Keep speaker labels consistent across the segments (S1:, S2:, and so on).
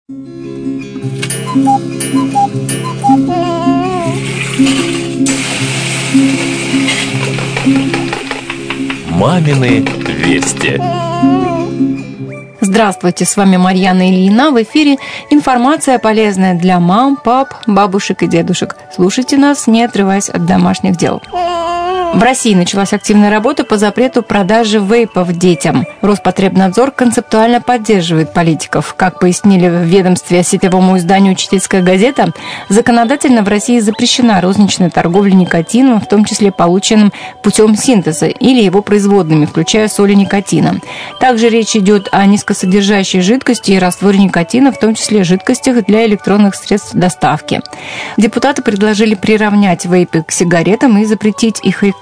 S1: Мамины вести.
S2: Здравствуйте, с вами Марьяна Ильина. В эфире информация полезная для мам, пап, бабушек и дедушек. Слушайте нас, не отрываясь от домашних дел. В России началась активная работа по запрету продажи вейпов детям. Роспотребнадзор концептуально поддерживает политиков. Как пояснили в ведомстве сетевому изданию «Учительская газета», законодательно в России запрещена розничная торговля никотином, в том числе полученным путем синтеза или его производными, включая соли никотина. Также речь идет о низкосодержащей жидкости и растворе никотина, в том числе жидкостях для электронных средств доставки. Депутаты предложили приравнять вейпы к сигаретам и запретить их рекламу.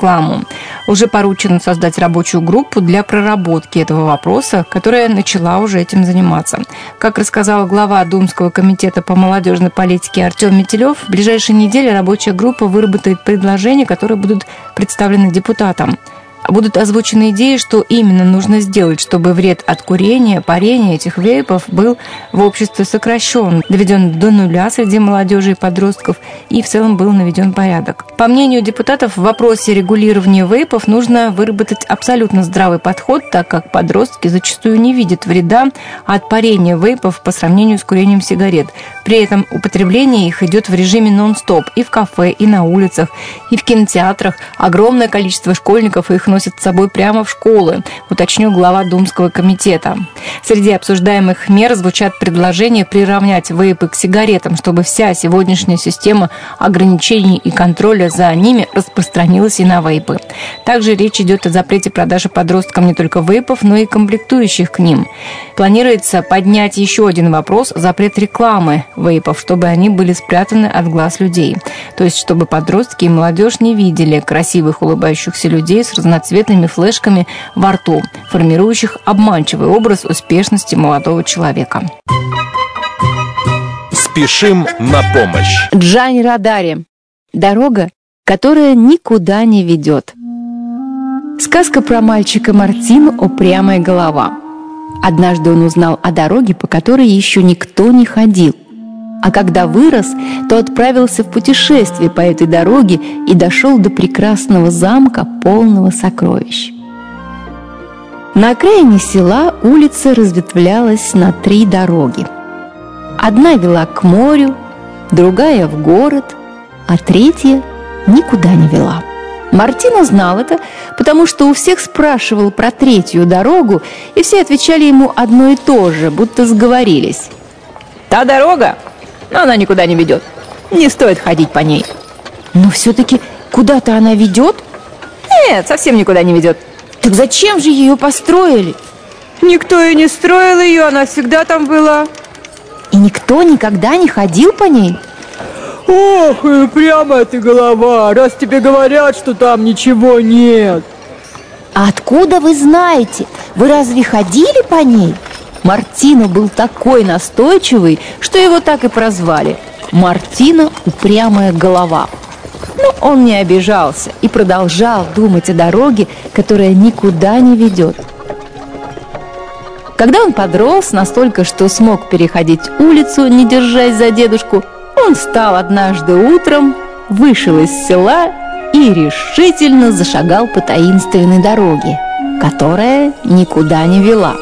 S2: Уже поручено создать рабочую группу для проработки этого вопроса, которая начала уже этим заниматься. Как рассказал глава Думского комитета по молодежной политике Артем Метелев, в ближайшие недели рабочая группа выработает предложения, которые будут представлены депутатам. Будут озвучены идеи, что именно нужно сделать, чтобы вред от курения, парения этих вейпов был в обществе сокращен, доведен до нуля среди молодежи и подростков, и в целом был наведен порядок. По мнению депутатов, в вопросе регулирования вейпов нужно выработать абсолютно здравый подход, так как подростки зачастую не видят вреда от парения вейпов по сравнению с курением сигарет. При этом употребление их идет в режиме нон-стоп и в кафе, и на улицах, и в кинотеатрах. Огромное количество школьников их носят с собой прямо в школы, уточнил глава Думского комитета. Среди обсуждаемых мер звучат предложения приравнять вейпы к сигаретам, чтобы вся сегодняшняя система ограничений и контроля за ними распространилась и на вейпы. Также речь идет о запрете продажи подросткам не только вейпов, но и комплектующих к ним. Планируется поднять еще один вопрос – запрет рекламы вейпов, чтобы они были спрятаны от глаз людей. То есть, чтобы подростки и молодежь не видели красивых улыбающихся людей с разноцветными флешками во рту, формирующих обманчивый образ успешности молодого человека.
S1: Спешим на помощь.
S2: Джани Родари. Дорога, которая никуда не ведет. Сказка про мальчика Мартину «Упрямая голова». Однажды он узнал о дороге, по которой еще никто не ходил. А когда вырос, то отправился в путешествие по этой дороге и дошел до прекрасного замка, полного сокровищ. На окраине села улица разветвлялась на 3 дороги. Одна вела к морю, другая в город, а третья никуда не вела. Мартино знал это, потому что у всех спрашивал про 3-ю дорогу, и все отвечали ему одно и то же, будто сговорились. «Та дорога, но она никуда не ведет. Не стоит ходить по ней». «Но все-таки куда-то она ведет?» «Нет, совсем никуда не ведет». «Так зачем же ее построили?» «Никто и не строил ее, она всегда там была». «И никто никогда не ходил по ней?»
S3: Ох, и упрямая ты голова, раз тебе говорят, что там ничего нет.
S2: «А откуда вы знаете? Вы разве ходили по ней?» Мартино был такой настойчивый, что его так и прозвали – Мартино «Упрямая голова». Но он не обижался и продолжал думать о дороге, которая никуда не ведет. Когда он подрос настолько, что смог переходить улицу, не держась за дедушку, он встал однажды утром, вышел из села и решительно зашагал по таинственной дороге, которая никуда не вела.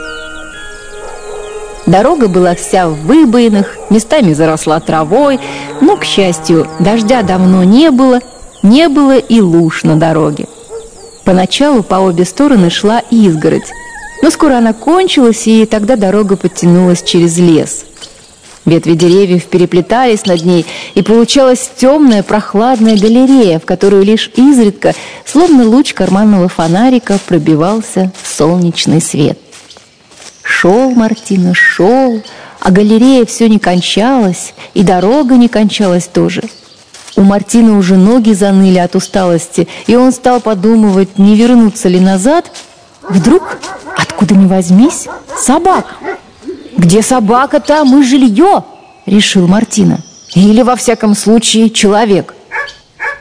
S2: Дорога была вся в выбоинах, местами заросла травой, но, к счастью, дождя давно не было и луж на дороге. Поначалу по обе стороны шла изгородь, но скоро она кончилась, и тогда дорога подтянулась через лес. Ветви деревьев переплетались над ней, и получалась темная прохладная галерея, в которую лишь изредка, словно луч карманного фонарика, пробивался солнечный свет. Шел Мартино, шел, а галерея все не кончалась, и дорога не кончалась тоже. У Мартино уже ноги заныли от усталости, и он стал подумывать, не вернуться ли назад. Вдруг, откуда ни возьмись, собака. «Где собака, там и жилье», — решил Мартино. «Или, во всяком случае, человек».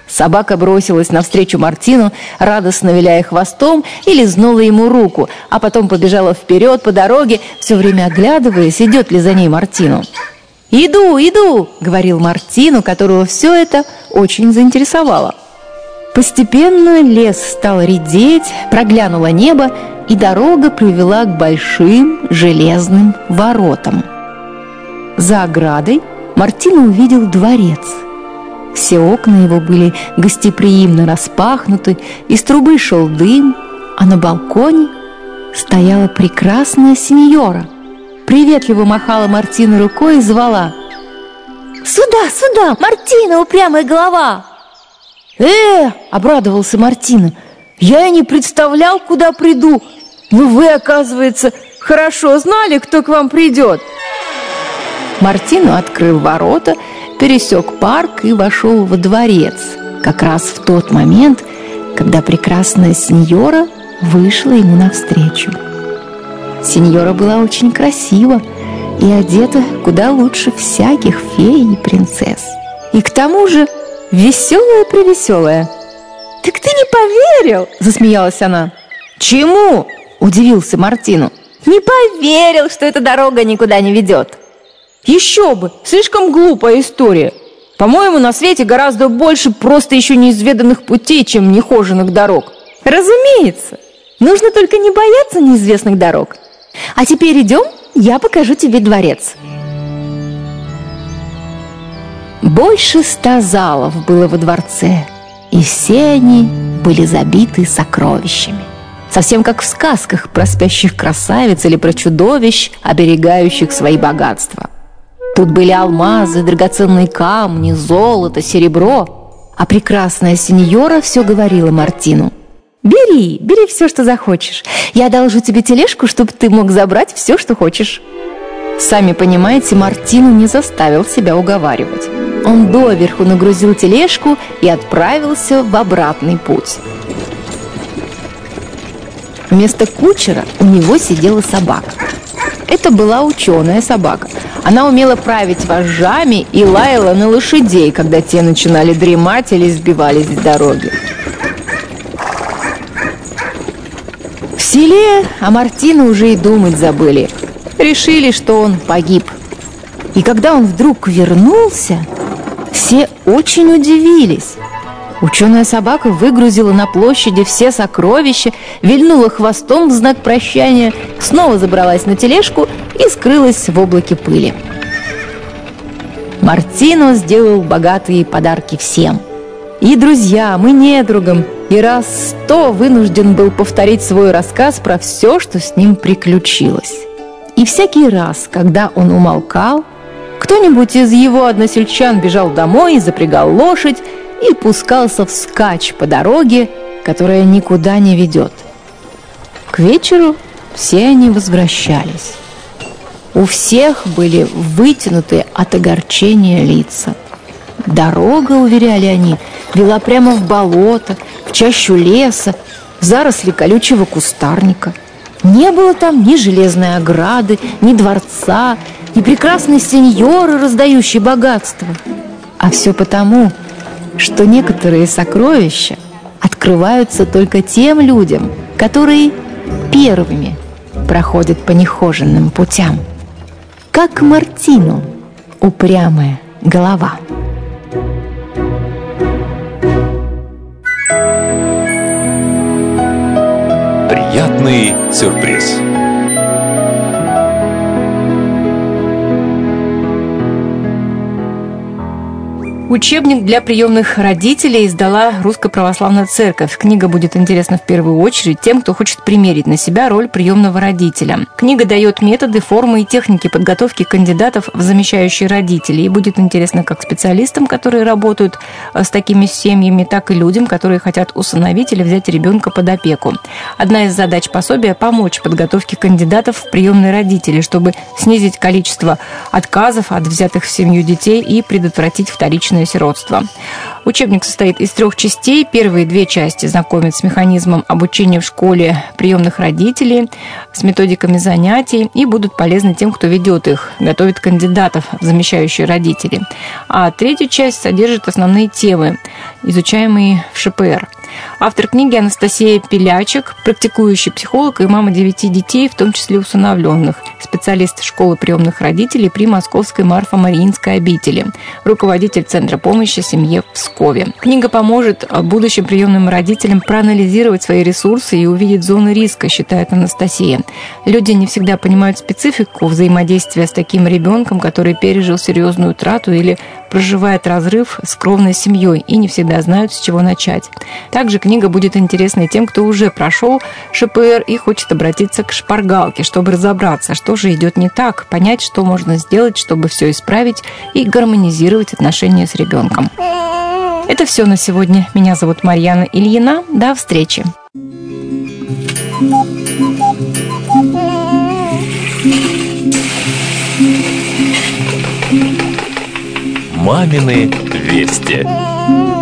S2: Собака бросилась навстречу Мартину, радостно виляя хвостом, и лизнула ему руку, а потом побежала вперед по дороге, все время оглядываясь, идет ли за ней Мартину. «Иду, иду!» — говорил Мартину, которого все это очень заинтересовало. Постепенно лес стал редеть, проглянуло небо, и дорога привела к большим железным воротам. За оградой Мартину увидел дворец. Все окна его были гостеприимно распахнуты, из трубы шел дым, а на балконе стояла прекрасная сеньора. Приветливо махала Мартину рукой и звала: «Сюда, сюда, Мартина, упрямая голова!» обрадовался Мартина. «Я и не представлял, куда приду, но вы, оказывается, хорошо знали, кто к вам придет». Мартину открыл ворота, пересек парк и вошел во дворец, как раз в тот момент, когда прекрасная сеньора вышла ему навстречу. Сеньора была очень красива и одета куда лучше всяких фей и принцесс. И к тому же веселая-превеселая. «Так ты не поверил?» – засмеялась она. «Чему?» – удивился Мартину. «Не поверил, что эта дорога никуда не ведет». «Еще бы! Слишком глупая история. По-моему, на свете гораздо больше просто еще неизведанных путей, чем нехоженных дорог». «Разумеется! Нужно только не бояться неизвестных дорог. А теперь идем, я покажу тебе дворец». Больше 100 залов было во дворце, и все они были забиты сокровищами. Совсем как в сказках про спящих красавиц или про чудовищ, оберегающих свои богатства. Тут были алмазы, драгоценные камни, золото, серебро. А прекрасная сеньора все говорила Мартину: «Бери, бери все, что захочешь. Я одолжу тебе тележку, чтобы ты мог забрать все, что хочешь». Сами понимаете, Мартину не заставил себя уговаривать. Он доверху нагрузил тележку и отправился в обратный путь. Вместо кучера у него сидела собака. Это была ученая собака. Она умела править вожжами и лаяла на лошадей, когда те начинали дремать или сбивались с дороги. В селе о Мартину уже и думать забыли. Решили, что он погиб. И когда он вдруг вернулся, все очень удивились. Ученая собака выгрузила на площади все сокровища, вильнула хвостом в знак прощания, снова забралась на тележку и скрылась в облаке пыли. Мартино сделал богатые подарки всем. И друзьям, и недругам, и раз 100 вынужден был повторить свой рассказ про все, что с ним приключилось. И всякий раз, когда он умолкал, кто-нибудь из его односельчан бежал домой, запрягал лошадь и пускался вскачь по дороге, которая никуда не ведет. К вечеру все они возвращались. У всех были вытянутые от огорчения лица. Дорога, уверяли они, вела прямо в болото, в чащу леса, в заросли колючего кустарника. Не было там ни железной ограды, ни дворца, ни прекрасной сеньоры, раздающей богатство. А все потому, что некоторые сокровища открываются только тем людям, которые первыми проходят по нехоженным путям. Как Мартину, упрямая голова.
S1: Приятный сюрприз.
S2: Учебник для приемных родителей издала Русская Православная Церковь. Книга будет интересна в первую очередь тем, кто хочет примерить на себя роль приемного родителя. Книга дает методы, формы и техники подготовки кандидатов в замещающие родителей. И будет интересно как специалистам, которые работают с такими семьями, так и людям, которые хотят усыновить или взять ребенка под опеку. Одна из задач пособия – помочь в подготовке кандидатов в приемные родители, чтобы снизить количество отказов от взятых в семью детей и предотвратить вторичное полное сиротство. Учебник состоит из 3 частей. Первые 2 части знакомят с механизмом обучения в школе приемных родителей, с методиками занятий и будут полезны тем, кто ведет их, готовит кандидатов в замещающие родители. А 3-я часть содержит основные темы, изучаемые в ШПР. Автор книги Анастасия Пилячек, практикующий психолог и мама 9 детей, в том числе усыновленных, специалист школы приемных родителей при Московской Марфо-Мариинской обители, руководитель Центра помощи семье в Пскове. Книга поможет будущим приемным родителям проанализировать свои ресурсы и увидеть зоны риска, считает Анастасия. Люди не всегда понимают специфику взаимодействия с таким ребенком, который пережил серьезную утрату или проживает разрыв с кровной семьей и не всегда знают, с чего начать. Также книга будет интересна тем, кто уже прошел ШПР и хочет обратиться к шпаргалке, чтобы разобраться, что же идет не так, понять, что можно сделать, чтобы все исправить и гармонизировать отношения с ребенком. Это все на сегодня. Меня зовут Марьяна Ильина. До встречи.
S1: Мамины вести.